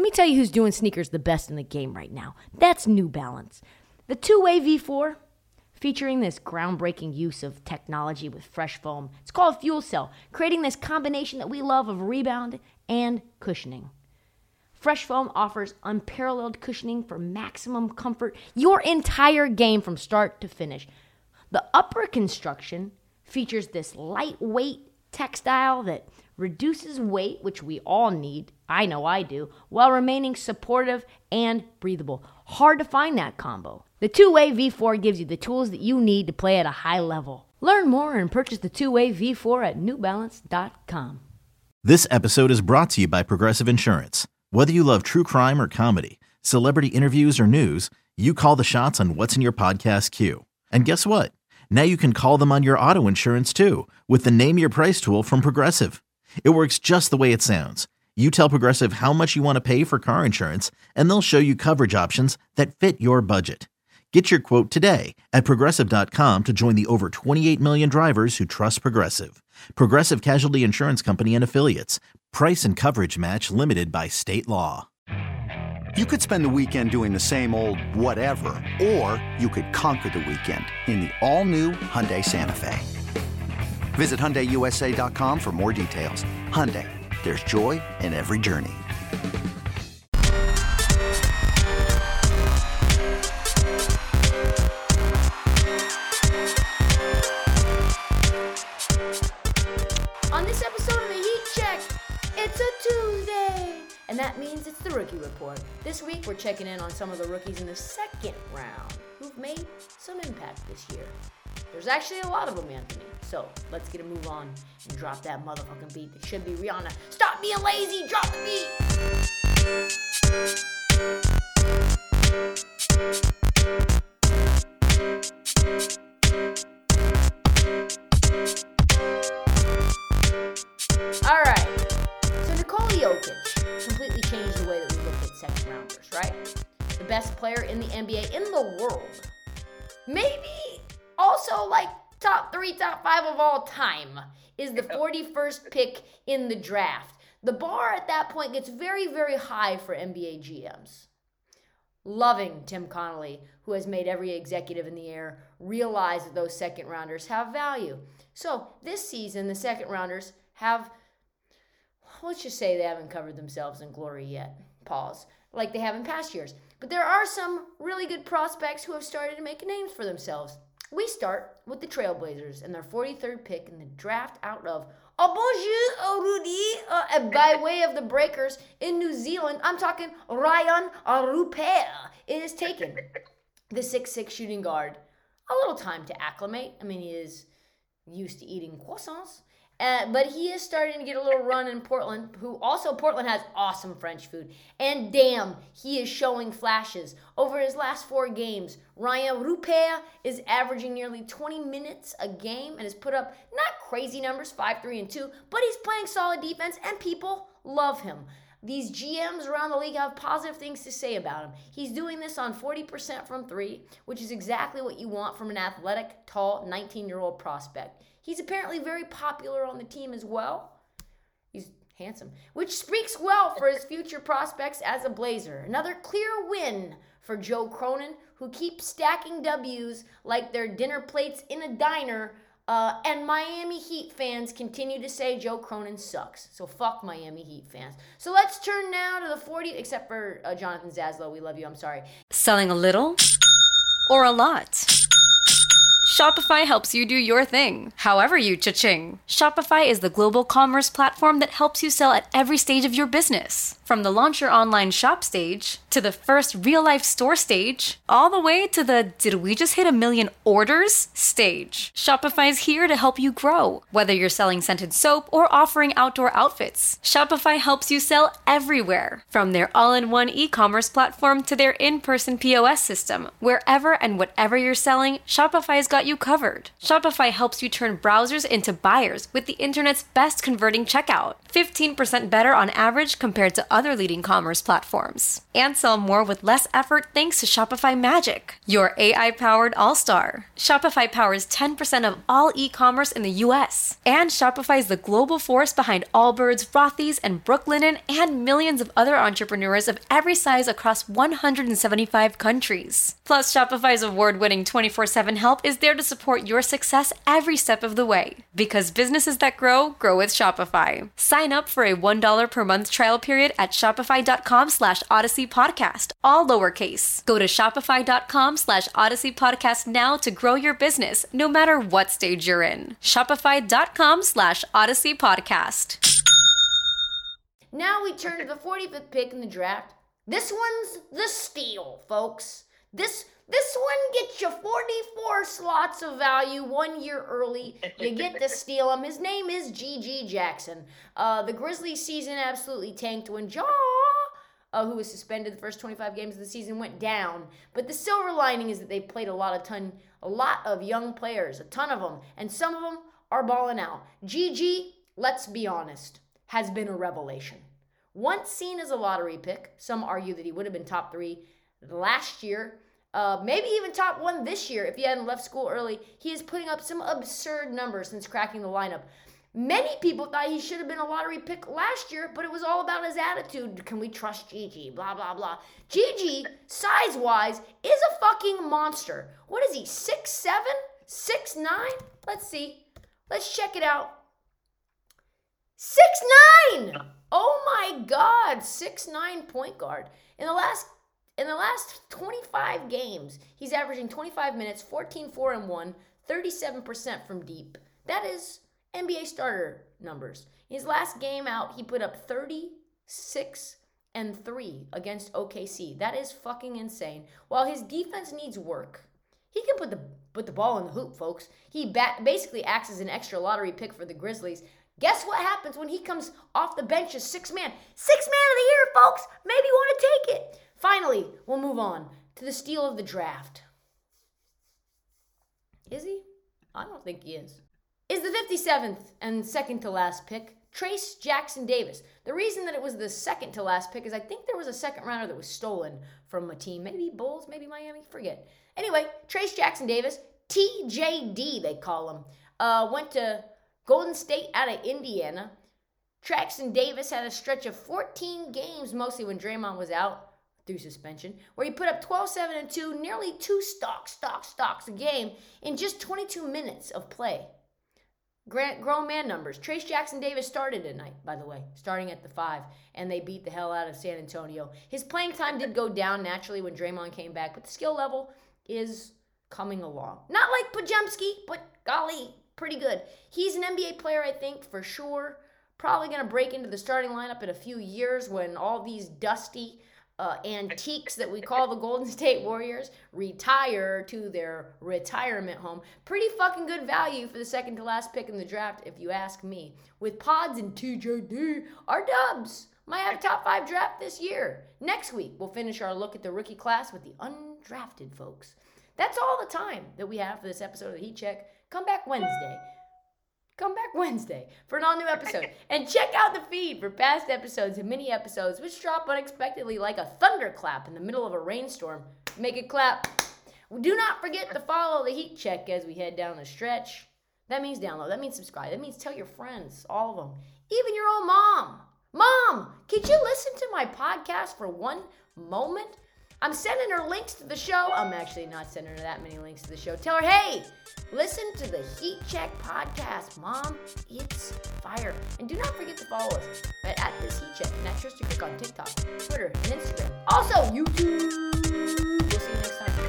me tell you who's doing sneakers the best in the game right now. That's New Balance. The two-way V4, featuring this groundbreaking use of technology with fresh foam. It's called Fuel Cell, creating this combination that we love of rebound and cushioning. Fresh foam offers unparalleled cushioning for maximum comfort your entire game from start to finish. The upper construction features this lightweight textile that reduces weight, which we all need, I know I do, while remaining supportive and breathable. Hard to find that combo. The two-way V4 gives you the tools that you need to play at a high level. Learn more and purchase the two-way V4 at newbalance.com. This episode is brought to you by Progressive Insurance. Whether you love true crime or comedy, celebrity interviews or news, you call the shots on what's in your podcast queue. And guess what? Now you can call them on your auto insurance too with the Name Your Price tool from Progressive. It works just the way it sounds. You tell Progressive how much you want to pay for car insurance, and they'll show you coverage options that fit your budget. Get your quote today at Progressive.com to join the over 28 million drivers who trust Progressive. Progressive Casualty Insurance Company and Affiliates. Price and coverage match limited by state law. You could spend the weekend doing the same old whatever, or you could conquer the weekend in the all-new Hyundai Santa Fe. Visit HyundaiUSA.com for more details. Hyundai, there's joy in every journey. On this episode of the Heat Check, it's a Tuesday, and that means it's the Rookie Report. This week, we're checking in on some of the rookies in the second round who've made some impact this year. There's actually a lot of them, Anthony. So let's get a move on and drop that motherfucking beat that should be Rihanna. Stop being lazy, drop the beat! Alright, so Nikola Jokic completely changed the way that we look at second rounders, right? The best player in the NBA, in the world. Maybe also like top 3, top 5 of all time is the 41st pick in the draft. The bar at that point gets very, very high for NBA GMs. Loving Tim Connolly, who has made every executive in the air realize that those second rounders have value. So this season, the second rounders have, let's just say they haven't covered themselves in glory yet. Pause. Like they have in past years. But there are some really good prospects who have started to make names for themselves. We start with the Trailblazers and their 43rd pick in the draft out of bonjour, Rudy, by way of the Breakers in New Zealand. I'm talking Ryan Rupert. It is taken. The 6'6" shooting guard. A little time to acclimate. I mean, he is used to eating croissants. But he is starting to get a little run in Portland, Portland has awesome French food. And damn, he is showing flashes. Over his last 4 games, Ryan Rupert is averaging nearly 20 minutes a game and has put up not crazy numbers, 5, 3, and 2, but he's playing solid defense and people love him. These GMs around the league have positive things to say about him. He's doing this on 40% from 3, which is exactly what you want from an athletic, tall, 19-year-old prospect. He's apparently very popular on the team as well. He's handsome, which speaks well for his future prospects as a Blazer. Another clear win for Joe Cronin, who keeps stacking W's like they're dinner plates in a diner. And Miami Heat fans continue to say Joe Cronin sucks. So fuck Miami Heat fans. So let's turn now to the 40, except for Jonathan Zaslow. We love you. I'm sorry. Selling a little or a lot? Shopify helps you do your thing, however you cha-ching. Shopify is the global commerce platform that helps you sell at every stage of your business. From the launch your online shop stage, to the first real-life store stage, all the way to the did we just hit 1 million orders stage. Shopify's here to help you grow. Whether you're selling scented soap or offering outdoor outfits, Shopify helps you sell everywhere. From their all-in-one e-commerce platform to their in-person POS system, wherever and whatever you're selling, Shopify's got you covered. Shopify helps you turn browsers into buyers with the internet's best converting checkout. 15% better on average compared to other other leading commerce platforms. And sell more with less effort thanks to Shopify Magic, your AI-powered all-star. Shopify powers 10% of all e-commerce in the U.S. And Shopify is the global force behind Allbirds, Rothy's, and Brooklinen, and millions of other entrepreneurs of every size across 175 countries. Plus, Shopify's award-winning 24/7 help is there to support your success every step of the way. Because businesses that grow with Shopify. Sign up for a $1 per month trial period at shopify.com/Odyssey Podcast, all lowercase. Go to shopify.com/Odyssey Podcast now to grow your business, no matter what stage you're in. Shopify.com/Odyssey Podcast. Now we turn to the 45th pick in the draft. This one's the steal, folks. This one gets you 44 slots of value 1 year early. You get to steal him. His name is G.G. Jackson. The Grizzlies season absolutely tanked when Ja, who was suspended the first 25 games of the season, went down. But the silver lining is that they played a lot of young players, a ton of them, and some of them are balling out. G.G., let's be honest, has been a revelation. Once seen as a lottery pick, some argue that he would have been top 3 last year, maybe even top 1 this year if he hadn't left school early. He is putting up some absurd numbers since cracking the lineup. Many people thought he should have been a lottery pick last year, but it was all about his attitude. Can we trust G.G.? Blah, blah, blah. G.G., size-wise, is a fucking monster. What is he, 6'7"? 6'9"? Let's see. Let's check it out. 6'9"! Oh my God, 6'9" point guard. In the last 25 games, he's averaging 25 minutes, 14-4-1, 37% from deep. That is NBA starter numbers. In his last game out, he put up 36-3 against OKC. That is fucking insane. While his defense needs work, he can put the ball in the hoop, folks. He basically acts as an extra lottery pick for the Grizzlies. Guess what happens when he comes off the bench as sixth man? Sixth man of the year, folks. Maybe you want to take it. Finally, we'll move on to the steal of the draft. Is he? I don't think he is. Is the 57th and second to last pick, Trayce Jackson-Davis. The reason that it was the second to last pick is I think there was a second rounder that was stolen from a team. Maybe Bulls, maybe Miami, forget. Anyway, Trayce Jackson-Davis, TJD they call him, went to Golden State out of Indiana. Jackson-Davis had a stretch of 14 games, mostly when Draymond was out through suspension, where he put up 12-7-2, nearly 2 stocks a game in just 22 minutes of play. Grown man numbers. Trayce Jackson-Davis started tonight, by the way, starting at the 5, and they beat the hell out of San Antonio. His playing time did go down naturally when Draymond came back, but the skill level is coming along. Not like Podziemski, but golly, pretty good. He's an NBA player, I think, for sure. Probably going to break into the starting lineup in a few years when all these dusty antiques that we call the Golden State Warriors retire to their retirement home. Pretty fucking good value for the second to last pick in the draft, if you ask me. With Pods and TJD, our Dubs might have a top 5 draft this year. Next week, we'll finish our look at the rookie class with the undrafted folks. That's all the time that we have for this episode of the Heat Check. Come back Wednesday for an all-new episode. And check out the feed for past episodes and mini episodes, which drop unexpectedly like a thunderclap in the middle of a rainstorm. Make it clap. Do not forget to follow the Heat Check as we head down the stretch. That means download. That means subscribe. That means tell your friends, all of them. Even your own mom. Mom, could you listen to my podcast for one moment? I'm sending her links to the show. I'm actually not sending her that many links to the show. Tell her, hey, listen to the Heat Check podcast, Mom. It's fire. And do not forget to follow us at this Heat Check and at Tristan Cook on TikTok, Twitter, and Instagram. Also, YouTube. We'll see you next time.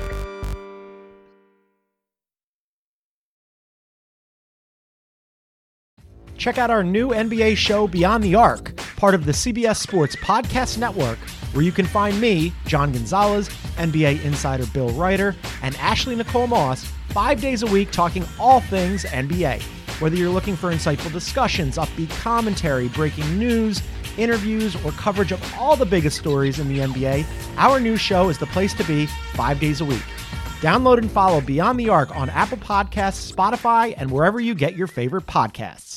Check out our new NBA show, Beyond the Arc, part of the CBS Sports Podcast Network, where you can find me, John Gonzalez, NBA insider Bill Ryder, and Ashley Nicole Moss 5 days a week talking all things NBA. Whether you're looking for insightful discussions, upbeat commentary, breaking news, interviews, or coverage of all the biggest stories in the NBA, our new show is the place to be 5 days a week. Download and follow Beyond the Arc on Apple Podcasts, Spotify, and wherever you get your favorite podcasts.